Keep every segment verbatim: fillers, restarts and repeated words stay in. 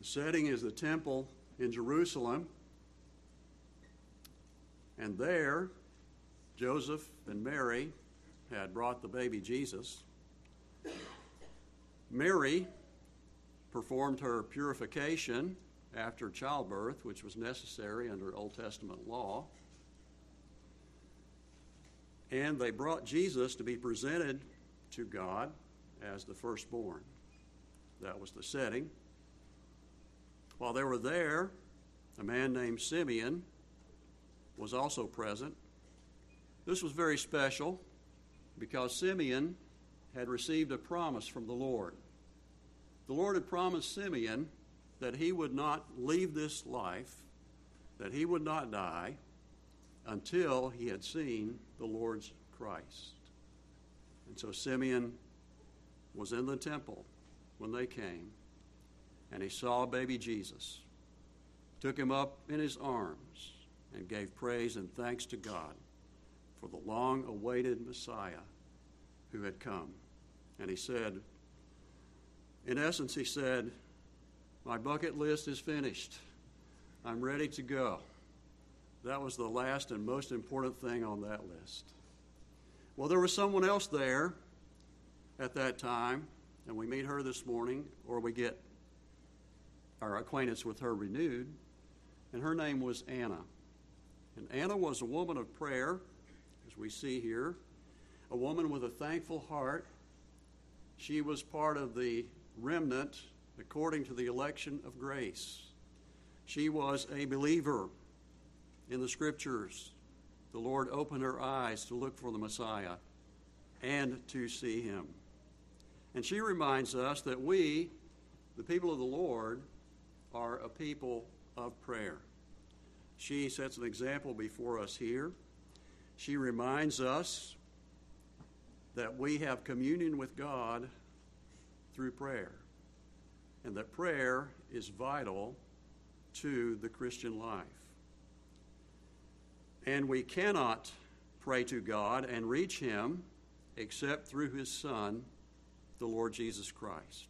The setting is the temple in Jerusalem. And there, Joseph and Mary had brought the baby Jesus. Mary performed her purification after childbirth, which was necessary under Old Testament law. And they brought Jesus to be presented to God as the firstborn. That was the setting. While they were there, a man named Simeon was also present. This was very special because Simeon had received a promise from the Lord. The Lord had promised Simeon that he would not leave this life, that he would not die until he had seen the Lord's Christ. And so Simeon was in the temple when they came, and he saw baby Jesus, took him up in his arms, and gave praise and thanks to God for the long-awaited Messiah who had come. And he said, in essence, he said, my bucket list is finished. I'm ready to go. That was the last and most important thing on that list. Well, there was someone else there at that time, and we meet her this morning, or we get our acquaintance with her renewed, and her name was Anna. And Anna was a woman of prayer, as we see here, a woman with a thankful heart. She was part of the remnant according to the election of grace. She was a believer in the Scriptures. The Lord opened her eyes to look for the Messiah and to see him. And she reminds us that we, the people of the Lord, are a people of prayer. She sets an example before us here. She reminds us that we have communion with God through prayer, and that prayer is vital to the Christian life. And we cannot pray to God and reach him except through his Son, the Lord Jesus Christ.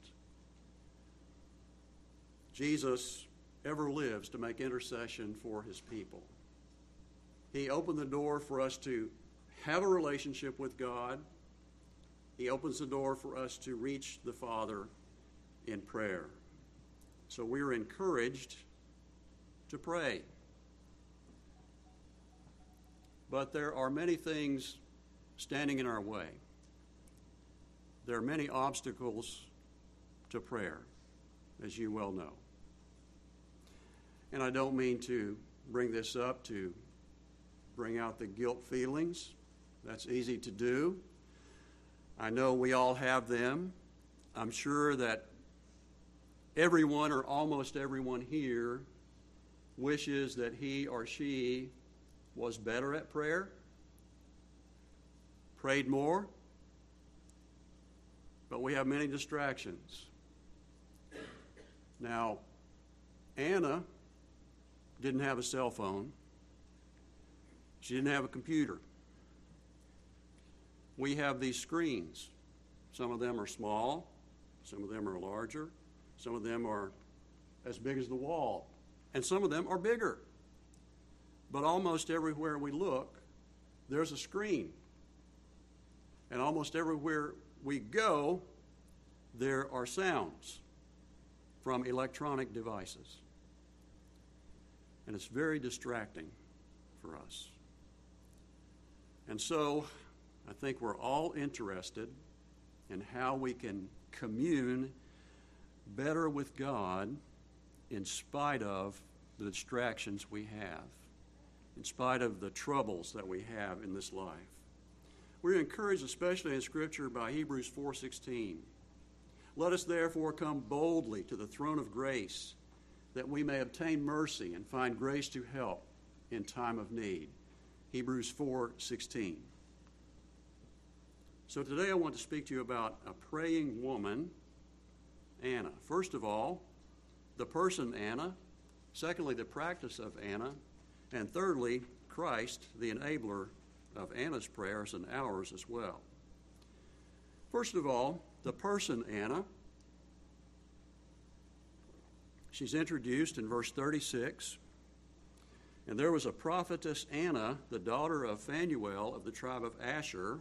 Jesus ever lives to make intercession for his people. He opened the door for us to have a relationship with God. He opens the door for us to reach the Father in prayer. So we are encouraged to pray. But there are many things standing in our way. There are many obstacles to prayer, as you well know. And I don't mean to bring this up to bring out the guilt feelings. That's easy to do. I know we all have them. I'm sure that everyone or almost everyone here wishes that he or she was better at prayer, prayed more, but we have many distractions. Now, Anna didn't have a cell phone. She didn't have a computer. We have these screens. Some of them are small. Some of them are larger. Some of them are as big as the wall. And some of them are bigger. But almost everywhere we look, there's a screen. And almost everywhere we go, there are sounds from electronic devices. And it's very distracting for us. And so I think we're all interested in how we can commune better with God in spite of the distractions we have, in spite of the troubles that we have in this life. We're encouraged, especially in Scripture, by Hebrews four sixteen. Let us therefore come boldly to the throne of grace, that we may obtain mercy and find grace to help in time of need. Hebrews four sixteen. So today I want to speak to you about a praying woman, Anna. First of all, the person Anna. Secondly, the practice of Anna. And thirdly, Christ, the enabler of Anna's prayers and ours as well. First of all, the person Anna. She's introduced in verse thirty-six. And there was a prophetess Anna, the daughter of Phanuel of the tribe of Asher.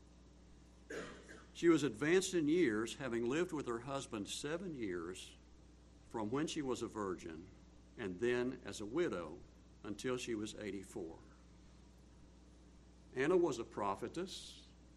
She was advanced in years, having lived with her husband seven years, from when she was a virgin, and then as a widow until she was eighty-four. Anna was a prophetess,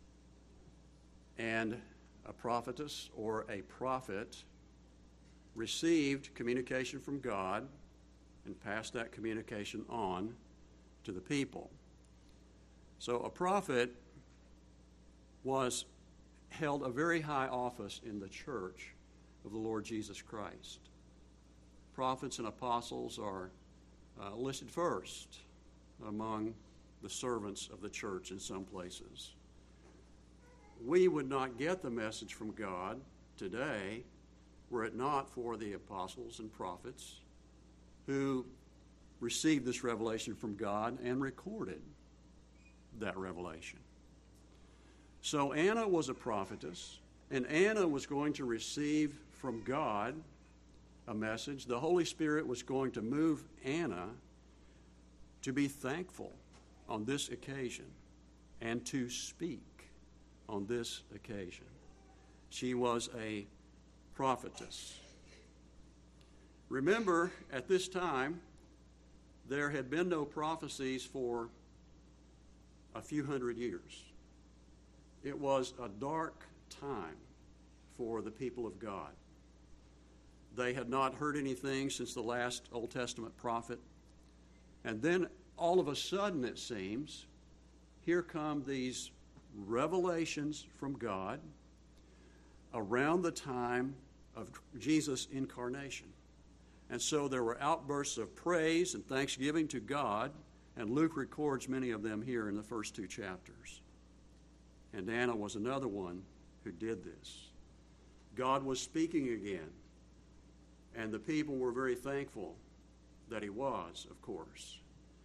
and a prophetess or a prophet received communication from God and passed that communication on to the people. So a prophet was held a very high office in the church of the Lord Jesus Christ. Prophets and apostles are uh, listed first among the servants of the church in some places. We would not get the message from God today were it not for the apostles and prophets who received this revelation from God and recorded that revelation. So Anna was a prophetess, and Anna was going to receive from God a message. The Holy Spirit was going to move Anna to be thankful on this occasion and to speak on this occasion. She was a prophetess. Remember, at this time, there had been no prophecies for a few hundred years. It was a dark time for the people of God. They had not heard anything since the last Old Testament prophet. And then all of a sudden, it seems, here come these revelations from God around the time of Jesus' incarnation. And so there were outbursts of praise and thanksgiving to God, and Luke records many of them here in the first two chapters. And Anna was another one who did this. God was speaking again, and the people were very thankful that he was, of course.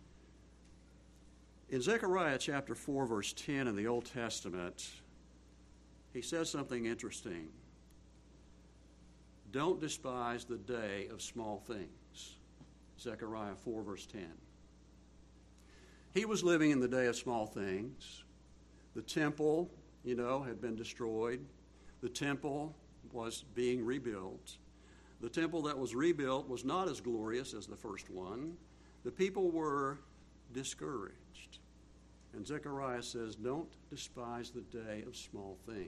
In Zechariah chapter four, verse ten in the Old Testament, he says something interesting. Don't despise the day of small things. Zechariah four, verse ten. He was living in the day of small things. The temple, you know, had been destroyed. The temple was being rebuilt. The temple that was rebuilt was not as glorious as the first one. The people were discouraged. And Zechariah says, don't despise the day of small things.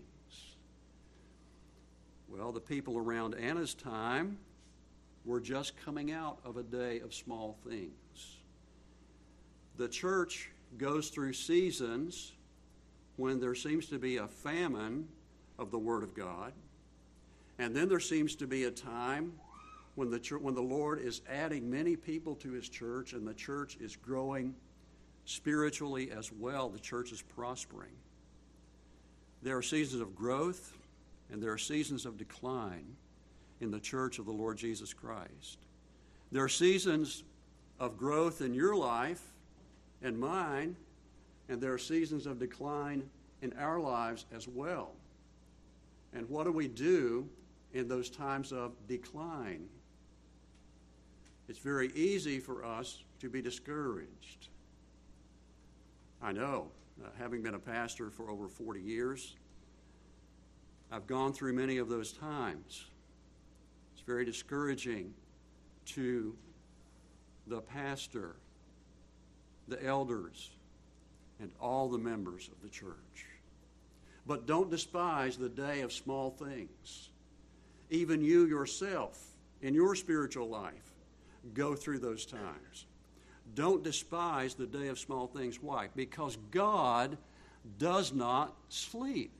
Well, the people around Anna's time were just coming out of a day of small things. The church goes through seasons when there seems to be a famine of the Word of God, and then there seems to be a time when the church, when the Lord is adding many people to his church, and the church is growing spiritually as well. The church is prospering. There are seasons of growth, and there are seasons of decline in the church of the Lord Jesus Christ. There are seasons of growth in your life and mine, and there are seasons of decline in our lives as well. And what do we do in those times of decline? It's very easy for us to be discouraged. I know, uh, having been a pastor for over forty years, I've gone through many of those times. It's very discouraging to the pastor, the elders, and all the members of the church. But don't despise the day of small things. Even you yourself, in your spiritual life, go through those times. Don't despise the day of small things. Why? Because God does not sleep.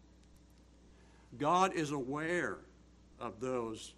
God is aware of those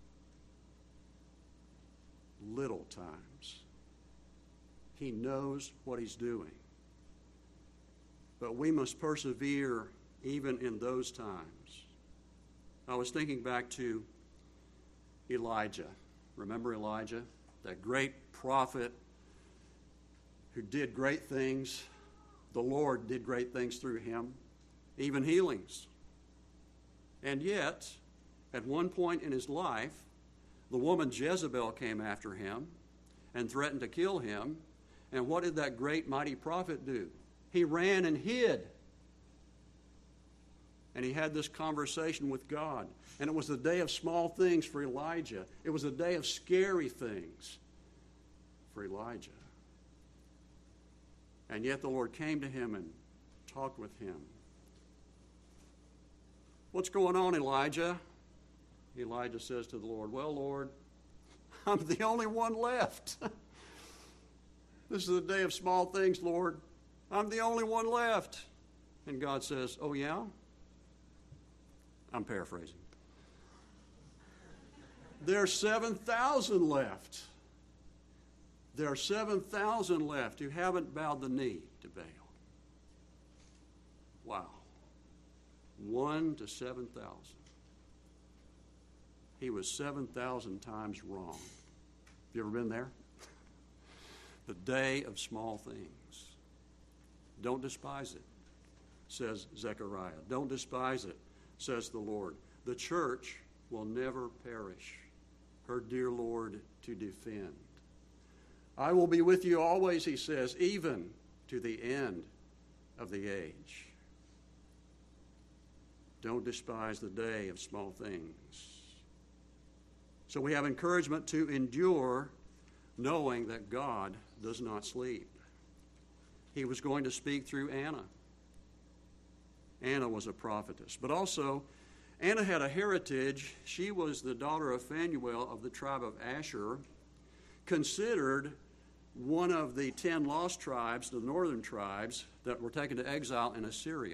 little times. He knows what he's doing. But we must persevere even in those times. I was thinking back to Elijah. Remember Elijah? That great prophet who did great things. The Lord did great things through him, even healings. And yet, at one point in his life, The woman Jezebel came after him and threatened to kill him. And what did that great mighty prophet do? He ran and hid. And he had this conversation with God. And it was the day of small things for Elijah. It was a day of scary things for Elijah. And yet the Lord came to him and talked with him. What's going on, Elijah? Elijah says to the Lord, well, Lord, I'm the only one left. This is the day of small things, Lord. I'm the only one left. And God says, oh, yeah? I'm paraphrasing. There are seven thousand left. There are seven thousand left who haven't bowed the knee to Baal. Wow. One to seven thousand. He was seven thousand times wrong. Have you ever been there? The day of small things. Don't despise it, says Zechariah. Don't despise it, says the Lord. The church will never perish, her dear Lord to defend. I will be with you always, he says, even to the end of the age. Don't despise the day of small things. So we have encouragement to endure, knowing that God does not sleep. He was going to speak through Anna. Anna was a prophetess. But also, Anna had a heritage. She was the daughter of Phanuel of the tribe of Asher, considered one of the ten lost tribes, the northern tribes, that were taken to exile in Assyria.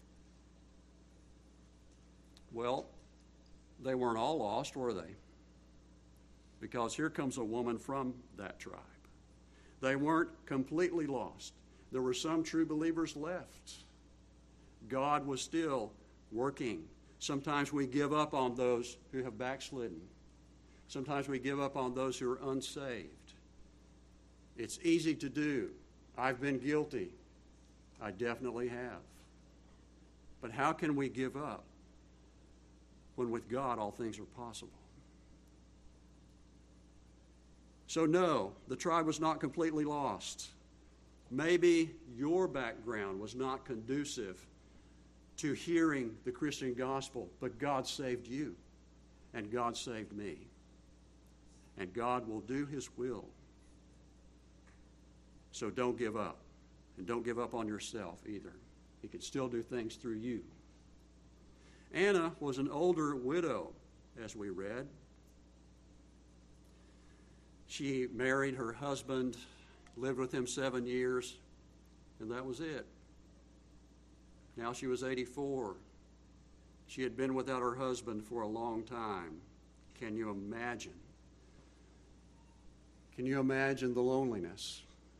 Well, they weren't all lost, were they? Because here comes a woman from that tribe. They weren't completely lost. There were some true believers left. God was still working. Sometimes we give up on those who have backslidden. Sometimes we give up on those who are unsaved. It's easy to do. I've been guilty. I definitely have. But how can we give up when with God all things are possible? So no, the tribe was not completely lost. Maybe your background was not conducive to hearing the Christian gospel, but God saved you, and God saved me. And God will do his will. So don't give up. And don't give up on yourself either. He can still do things through you. Anna was an older widow, as we read. She married her husband, lived with him seven years, and that was it. Now she was eighty-four. She had been without her husband for a long time. Can you imagine? Can you imagine the loneliness?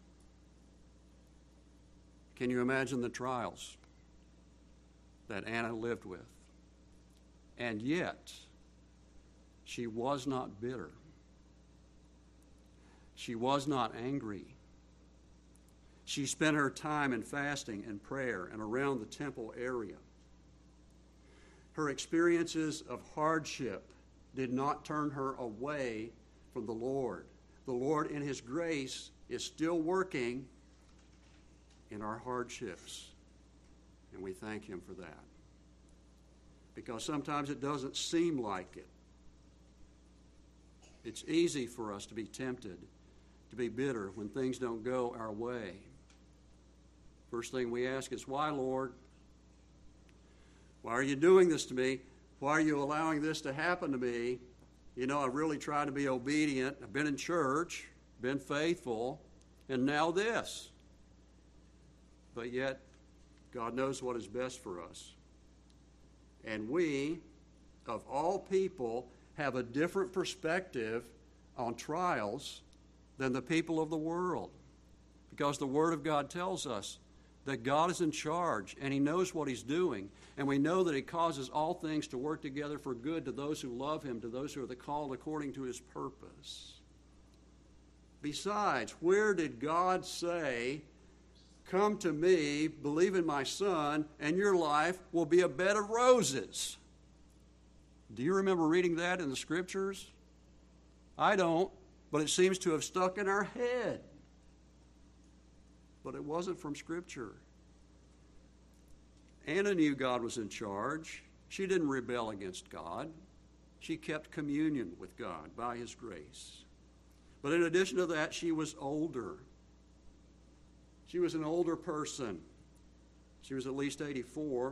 Can you imagine the trials that Anna lived with? And yet, she was not bitter. She was not angry. She spent her time in fasting and prayer and around the temple area. Her experiences of hardship did not turn her away from the Lord. The Lord, in his grace, is still working in our hardships, and we thank him for that. Because sometimes it doesn't seem like it. It's easy for us to be tempted to be bitter when things don't go our way. First thing we ask is, why, Lord? Why are you doing this to me? Why are you allowing this to happen to me? You know, I've really tried to be obedient. I've been in church, been faithful, and now this. But yet, God knows what is best for us. And we, of all people, have a different perspective on trials than the people of the world. Because the Word of God tells us that God is in charge and he knows what he's doing. And we know that he causes all things to work together for good to those who love him, to those who are the called according to his purpose. Besides, where did God say, come to me, believe in my Son, and your life will be a bed of roses? Do you remember reading that in the Scriptures? I don't, but it seems to have stuck in our head. But it wasn't from Scripture. Anna knew God was in charge. She didn't rebel against God. She kept communion with God by His grace. But in addition to that, she was older. She was an older person. She was at least eighty-four.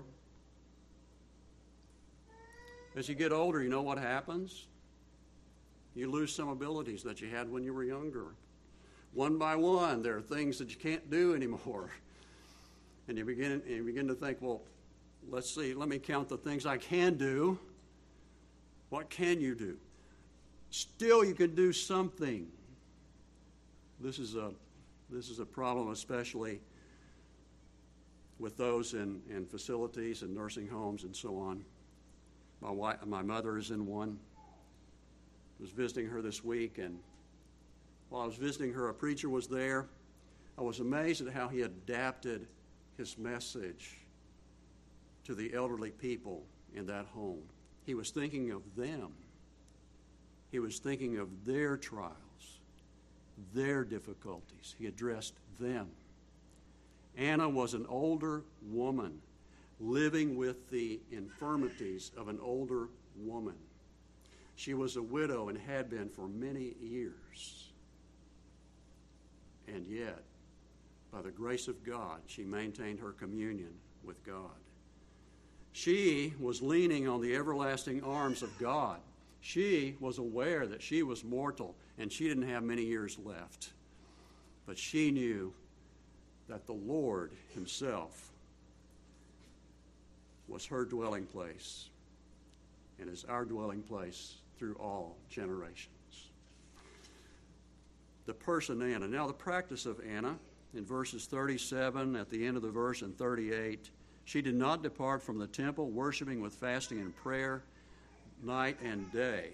As you get older, you know what happens? You lose some abilities that you had when you were younger. One by one, there are things that you can't do anymore. And you begin, you begin to think, well, let's see, let me count the things I can do. What can you do? Still, you can do something. This is a, this is a problem, especially with those in, in facilities and nursing homes and so on. My wife, my mother is in one. I was visiting her this week, and while I was visiting her, a preacher was there. I was amazed at how he adapted his message to the elderly people in that home. He was thinking of them. He was thinking of their trials, their difficulties. He addressed them. Anna was an older woman living with the infirmities of an older woman. She was a widow and had been for many years. And yet, by the grace of God, she maintained her communion with God. She was leaning on the everlasting arms of God. She was aware that she was mortal and she didn't have many years left. But she knew that the Lord Himself was her dwelling place and is our dwelling place through all generations. The person Anna. Now, the practice of Anna, in verses thirty-seven, at the end of the verse, and thirty-eight, she did not depart from the temple, worshiping with fasting and prayer night and day.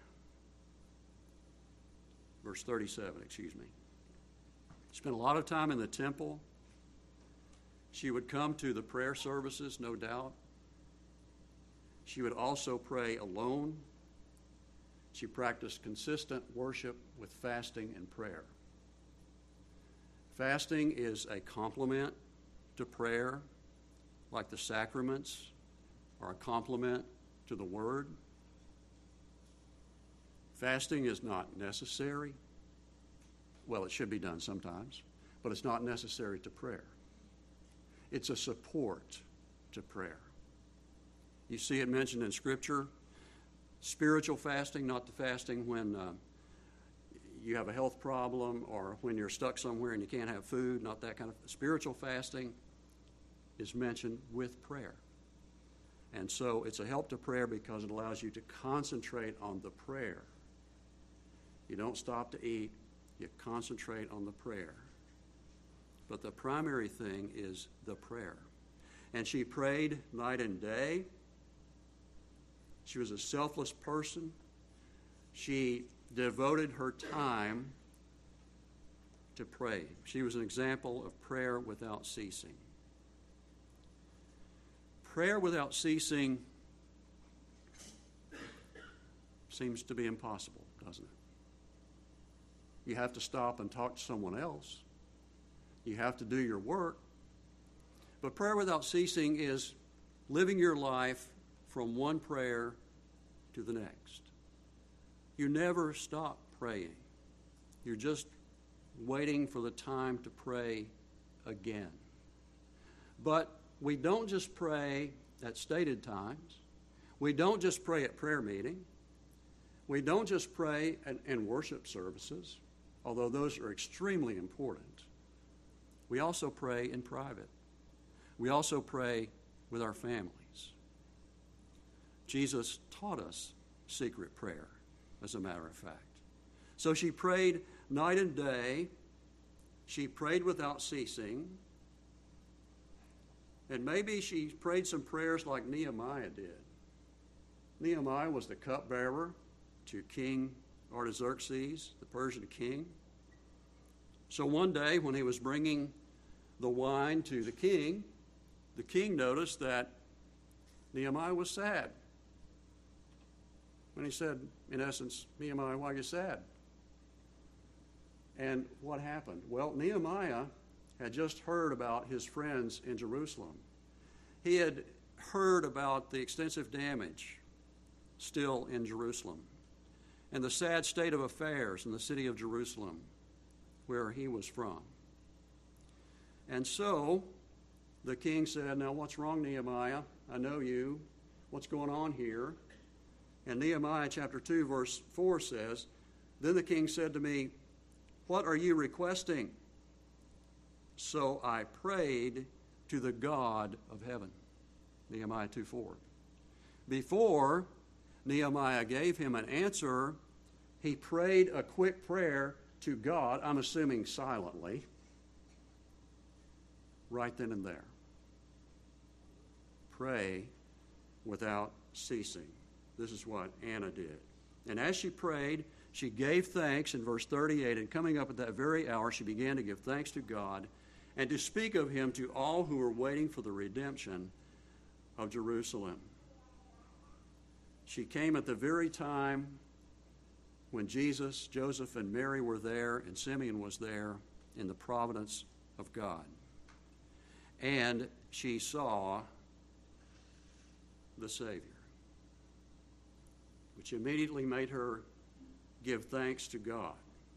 Verse thirty-seven, excuse me. Spent a lot of time in the temple. She would come to the prayer services, no doubt. She would also pray alone. She practiced consistent worship with fasting and prayer. Fasting is a complement to prayer, like the sacraments are a complement to the Word. Fasting is not necessary. Well, it should be done sometimes, but it's not necessary to prayer. It's a support to prayer. You see it mentioned in Scripture. Spiritual fasting, not the fasting when uh, you have a health problem or when you're stuck somewhere and you can't have food, not that kind of. Spiritual fasting is mentioned with prayer. And so it's a help to prayer because it allows you to concentrate on the prayer. You don't stop to eat, you concentrate on the prayer. But the primary thing is the prayer. And she prayed night and day. She was a selfless person. She devoted her time to pray. She was an example of prayer without ceasing. Prayer without ceasing seems to be impossible, doesn't it? You have to stop and talk to someone else. You have to do your work. But prayer without ceasing is living your life from one prayer to the next. You never stop praying. You're just waiting for the time to pray again. But we don't just pray at stated times. We don't just pray at prayer meeting. We don't just pray in, in worship services, although those are extremely important. We also pray in private. We also pray with our families. Jesus taught us secret prayer, as a matter of fact. So she prayed night and day. She prayed without ceasing. And maybe she prayed some prayers like Nehemiah did. Nehemiah was the cupbearer to King Artaxerxes, the Persian king. So one day when he was bringing the wine to the king, the king noticed that Nehemiah was sad. And he said, in essence, Nehemiah, why are you sad? And what happened? Well, Nehemiah had just heard about his friends in Jerusalem. He had heard about the extensive damage still in Jerusalem and the sad state of affairs in the city of Jerusalem where he was from. And so the king said, now what's wrong, Nehemiah? I know you. What's going on here? And Nehemiah chapter two, verse four says, then the king said to me, what are you requesting? So I prayed to the God of heaven. Nehemiah two four. Before Nehemiah gave him an answer, he prayed a quick prayer to God, I'm assuming silently, right then and there. Pray without ceasing. This is what Anna did. And as she prayed, she gave thanks in verse thirty-eight, and coming up at that very hour, she began to give thanks to God and to speak of him to all who were waiting for the redemption of Jerusalem. She came at the very time when Jesus, Joseph, and Mary were there, and Simeon was there in the providence of God. And she saw the Savior, which immediately made her give thanks to God.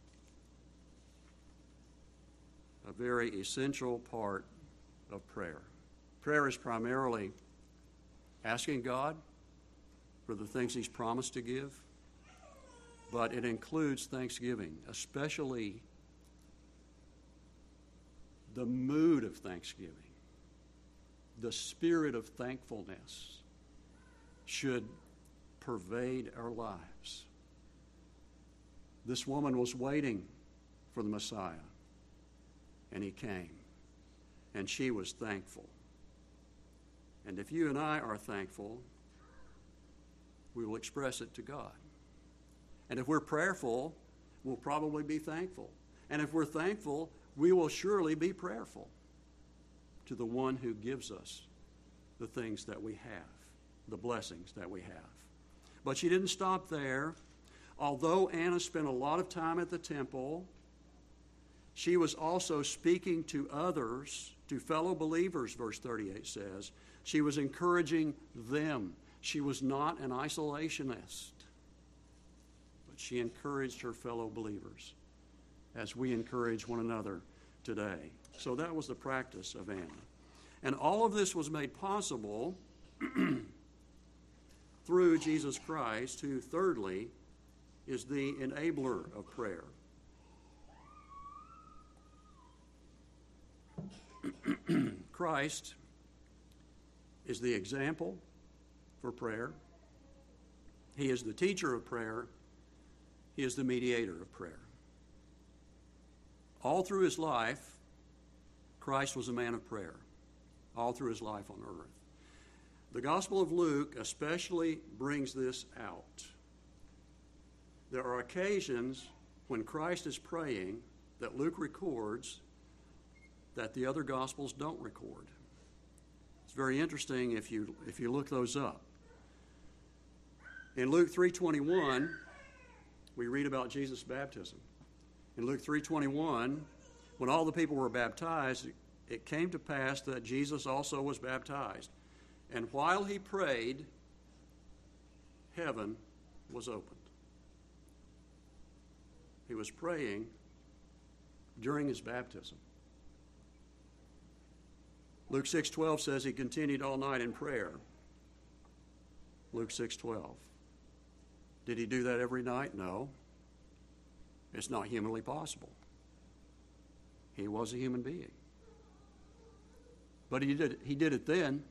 A very essential part of prayer. Prayer is primarily asking God for the things he's promised to give, but it includes thanksgiving, especially the mood of thanksgiving. The spirit of thankfulness should pervade our lives. This woman was waiting for the Messiah, and he came, and she was thankful. And if you and I are thankful, we will express it to God. And if we're prayerful, we'll probably be thankful. And if we're thankful, we will surely be prayerful to the one who gives us the things that we have, the blessings that we have. But she didn't stop there. Although Anna spent a lot of time at the temple, she was also speaking to others, to fellow believers, verse thirty-eight says. She was encouraging them. She was not an isolationist, but she encouraged her fellow believers as we encourage one another today. So that was the practice of Anna. And all of this was made possible through Jesus Christ, who, thirdly, is the enabler of prayer. Christ is the example for prayer. He is the teacher of prayer. He is the mediator of prayer. All through his life, Christ was a man of prayer. All through his life on earth. The Gospel of Luke especially brings this out. There are occasions when Christ is praying that Luke records that the other Gospels don't record. It's very interesting if you if you look those up. In Luke three twenty-one, we read about Jesus' baptism. In Luke three twenty-one, when all the people were baptized, it came to pass that Jesus also was baptized. And while he prayed, heaven was opened. He was praying during his baptism. Luke six twelve says he continued all night in prayer. Luke six twelve. Did he do that every night? No. It's not humanly possible. He was a human being. But he did, he did it then.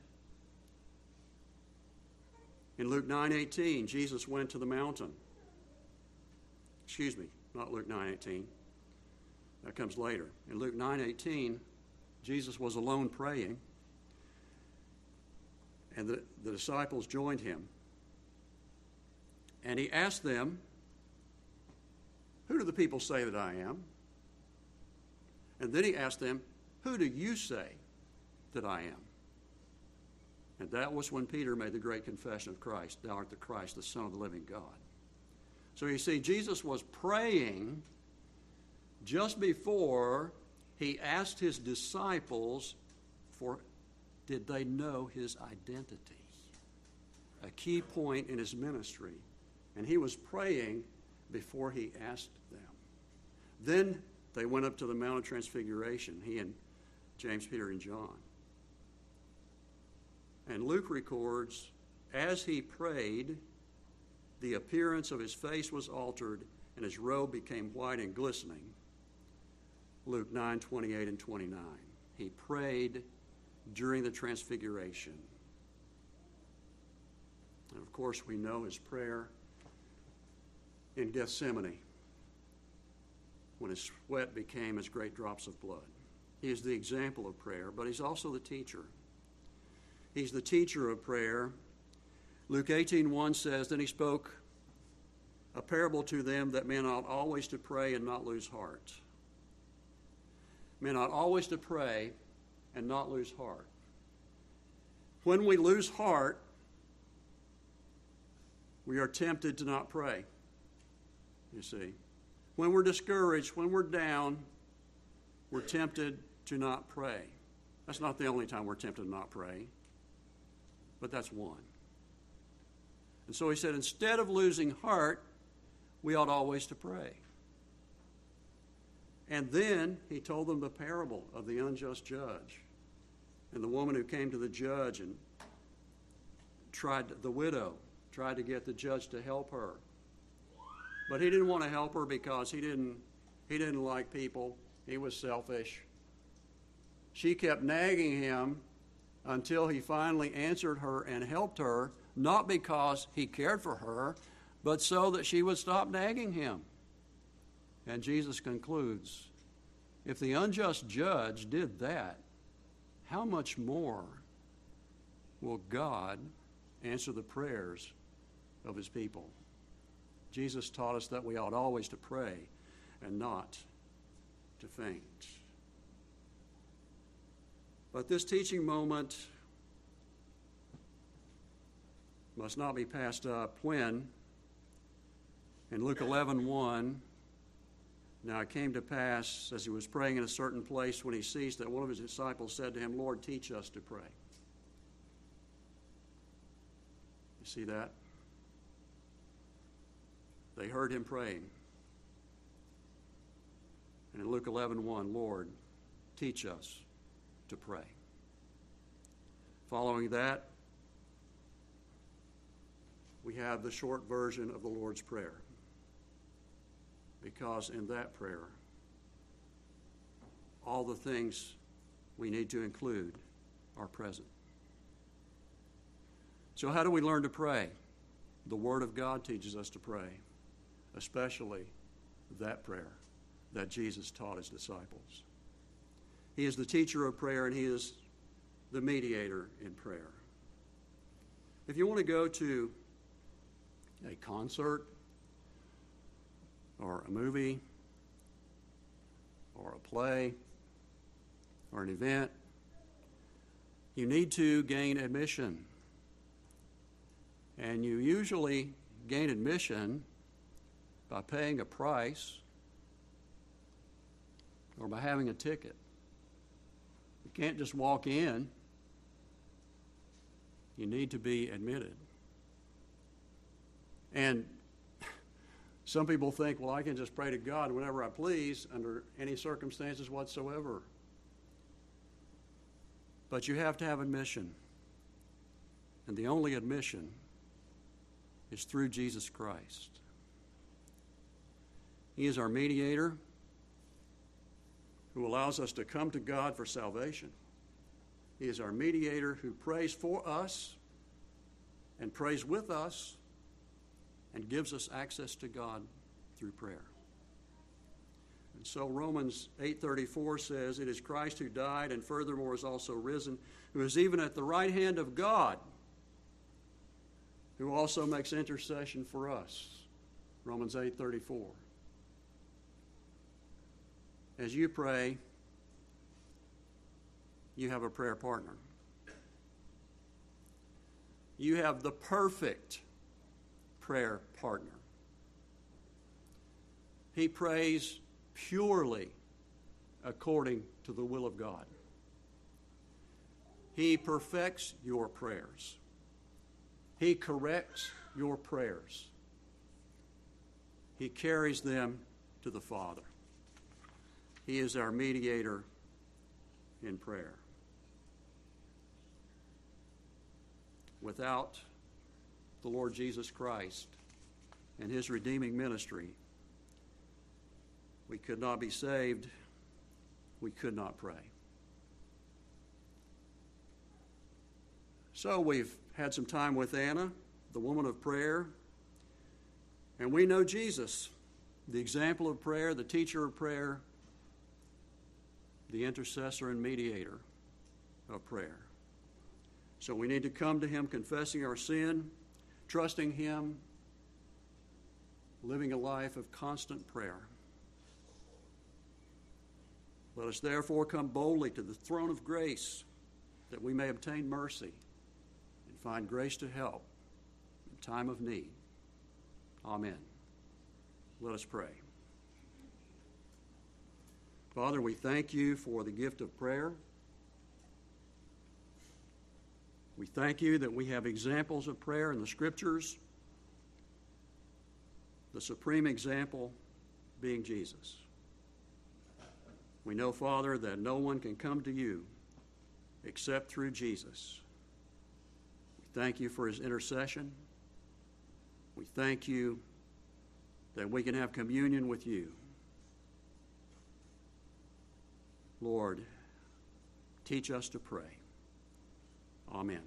In Luke nine eighteen, Jesus went to the mountain. Excuse me, not Luke nine eighteen. That comes later. In Luke nine eighteen, Jesus was alone praying, and the, the disciples joined him. And he asked them, "Who do the people say that I am?" And then he asked them, "Who do you say that I am?" And that was when Peter made the great confession of Christ, "Thou art the Christ, the Son of the living God." So you see, Jesus was praying just before he asked his disciples for, did they know his identity? A key point in his ministry. And he was praying before he asked them. Then they went up to the Mount of Transfiguration, he and James, Peter, and John. And Luke records, as he prayed, the appearance of his face was altered, and his robe became white and glistening. Luke nine, twenty-eight and twenty-nine. He prayed during the Transfiguration. And of course, we know his prayer in Gethsemane, when his sweat became as great drops of blood. He is the example of prayer, but he's also the teacher. He's the teacher of prayer. Luke eighteen one says, "Then he spoke a parable to them that men ought always to pray and not lose heart." Men ought always to pray and not lose heart. When we lose heart, we are tempted to not pray, you see. When we're discouraged, when we're down, we're tempted to not pray. That's not the only time we're tempted to not pray, but that's one. And so he said, instead of losing heart, we ought always to pray. And then he told them the parable of the unjust judge and the woman who came to the judge and tried, the widow, tried to get the judge to help her. But he didn't want to help her because he didn't, he didn't like people. He was selfish. She kept nagging him until he finally answered her and helped her, not because he cared for her, but so that she would stop nagging him. And Jesus concludes, if the unjust judge did that, how much more will God answer the prayers of his people? Jesus taught us that we ought always to pray and not to faint. But this teaching moment must not be passed up when, in Luke eleven one, now it came to pass, as he was praying in a certain place when he ceased, that one of his disciples said to him, Lord, teach us to pray. You see that? They heard him praying. And in Luke eleven one, Lord, teach us to pray. Following that, we have the short version of the Lord's Prayer. Because in that prayer, all the things we need to include are present. So how do we learn to pray? The Word of God teaches us to pray, especially that prayer that Jesus taught his disciples. He is the teacher of prayer, and he is the mediator in prayer. If you want to go to a concert or a movie or a play or an event, you need to gain admission. And you usually gain admission by paying a price or by having a ticket. You can't just walk in. You need to be admitted. And some people think, well, I can just pray to God whenever I please under any circumstances whatsoever. But you have to have admission. And the only admission is through Jesus Christ. He is our mediator who allows us to come to God for salvation. He is our mediator who prays for us and prays with us and gives us access to God through prayer. And so Romans eight thirty-four says, it is Christ who died and furthermore is also risen, who is even at the right hand of God, who also makes intercession for us. Romans eight thirty-four. As you pray, you have a prayer partner. you have the perfect prayer partner. He prays purely according to the will of God. He perfects your prayers. He corrects your prayers. He carries them to the Father. He is our mediator in prayer. Without the Lord Jesus Christ and his redeeming ministry, we could not be saved. We could not pray. So we've had some time with Anna, the woman of prayer, and we know Jesus, the example of prayer, the teacher of prayer, the intercessor and mediator of prayer. So we need to come to him confessing our sin, trusting him, living a life of constant prayer. Let us therefore come boldly to the throne of grace that we may obtain mercy and find grace to help in time of need. Amen. Let us pray. Father, we thank you for the gift of prayer. We thank you that we have examples of prayer in the Scriptures, the supreme example being Jesus. We know, Father, that no one can come to you except through Jesus. We thank you for his intercession. We thank you that we can have communion with you. Lord, teach us to pray. Amen.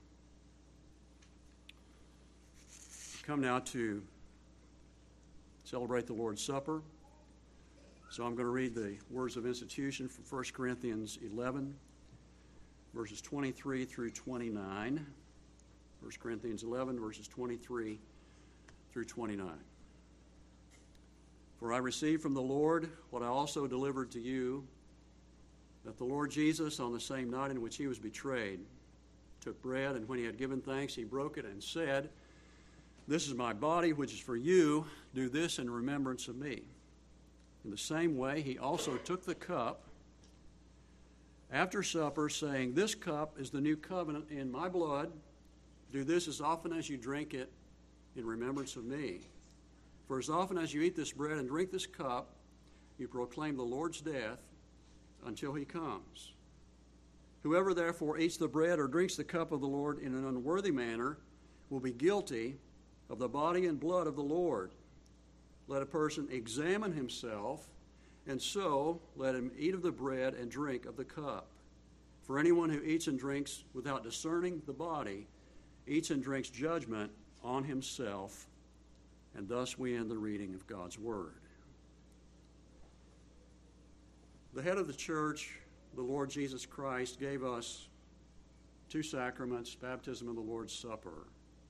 Come now to celebrate the Lord's Supper. So I'm going to read the words of institution from First Corinthians eleven, verses twenty-three through twenty-nine. First Corinthians eleven, verses twenty-three through twenty-nine. For I received from the Lord what I also delivered to you, that the Lord Jesus, on the same night in which he was betrayed, took bread, and when he had given thanks, he broke it and said, "This is my body, which is for you. Do this in remembrance of me." In the same way, he also took the cup after supper, saying, "This cup is the new covenant in my blood. Do this as often as you drink it in remembrance of me. For as often as you eat this bread and drink this cup, you proclaim the Lord's death until he comes. Whoever therefore eats the bread or drinks the cup of the Lord in an unworthy manner will be guilty of the body and blood of the Lord. Let a person examine himself, and so let him eat of the bread and drink of the cup. For anyone who eats and drinks without discerning the body eats and drinks judgment on himself." And thus we end the reading of God's Word. The head of the church, the Lord Jesus Christ, gave us two sacraments, baptism and the Lord's Supper.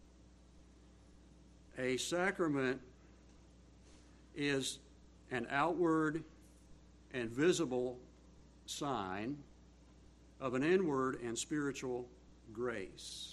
A sacrament is an outward and visible sign of an inward and spiritual grace.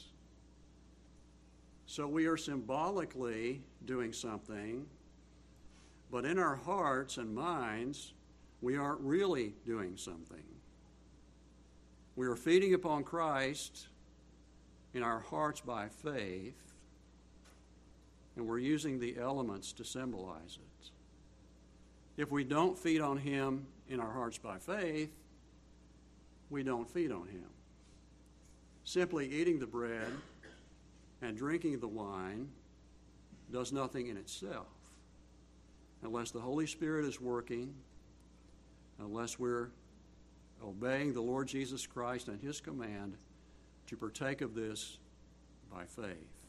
So we are symbolically doing something, but in our hearts and minds, we aren't really doing something. We are feeding upon Christ in our hearts by faith, and we're using the elements to symbolize it. If we don't feed on him in our hearts by faith, we don't feed on him. Simply eating the bread and drinking the wine does nothing in itself unless the Holy Spirit is working, unless we're obeying the Lord Jesus Christ and his command to partake of this by faith.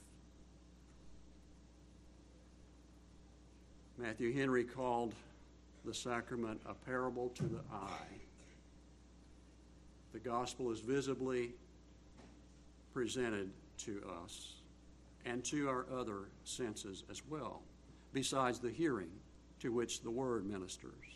Matthew Henry called the sacrament a parable to the eye. The gospel is visibly presented to us and to our other senses as well, besides the hearing to which the word ministers.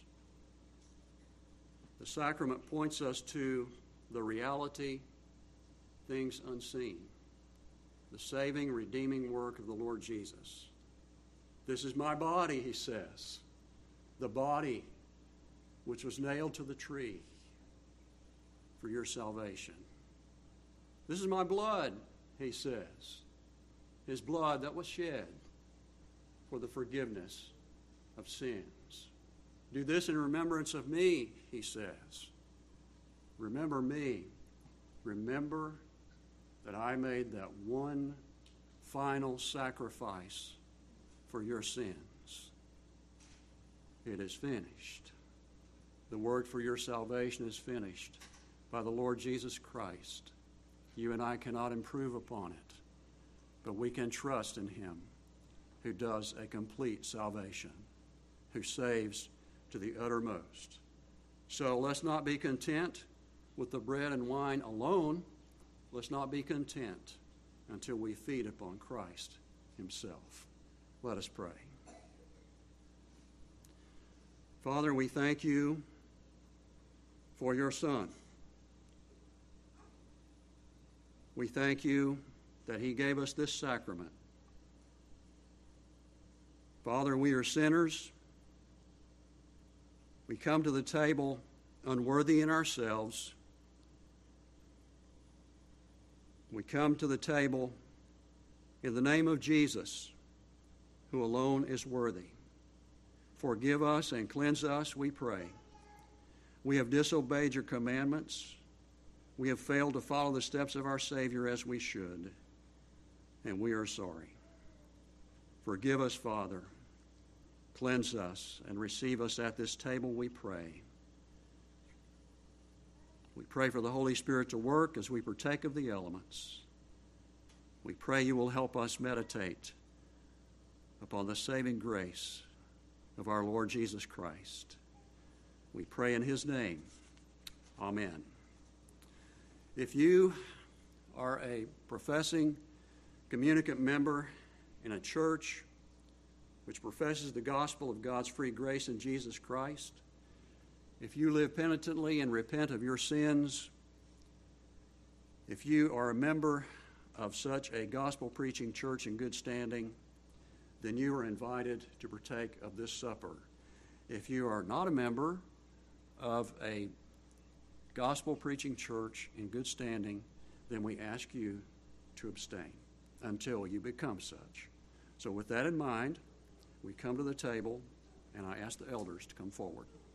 The sacrament points us to the reality, things unseen. the saving, redeeming work of the Lord Jesus. This is my body, he says, the body which was nailed to the tree for your salvation. This is my blood, he says, his blood that was shed for the forgiveness of sins. Do this in remembrance of me, he says. Remember me. Remember that I made that one final sacrifice for your sins. It is finished. The work for your salvation is finished by the Lord Jesus Christ. You and I cannot improve upon it, but we can trust in him who does a complete salvation, who saves to the uttermost. So let's not be content with the bread and wine alone. Let's not be content until we feed upon Christ himself. Let us pray. Father, we thank you for your Son. We thank you that he gave us this sacrament. Father, we are sinners. We come to the table unworthy in ourselves. We come to the table in the name of Jesus, who alone is worthy. Forgive us and cleanse us, we pray. We have disobeyed your commandments. We have failed to follow the steps of our Savior as we should, and we are sorry. Forgive us, Father. Cleanse us and receive us at this table, we pray. We pray for the Holy Spirit to work as we partake of the elements. We pray you will help us meditate upon the saving grace of our Lord Jesus Christ. We pray in his name. Amen. If you are a professing communicant member in a church which professes the gospel of God's free grace in Jesus Christ, if you live penitently and repent of your sins, if you are a member of such a gospel-preaching church in good standing, then you are invited to partake of this supper. If you are not a member of a gospel-preaching church in good standing, then we ask you to abstain until you become such. So with that in mind, we come to the table, and I ask the elders to come forward.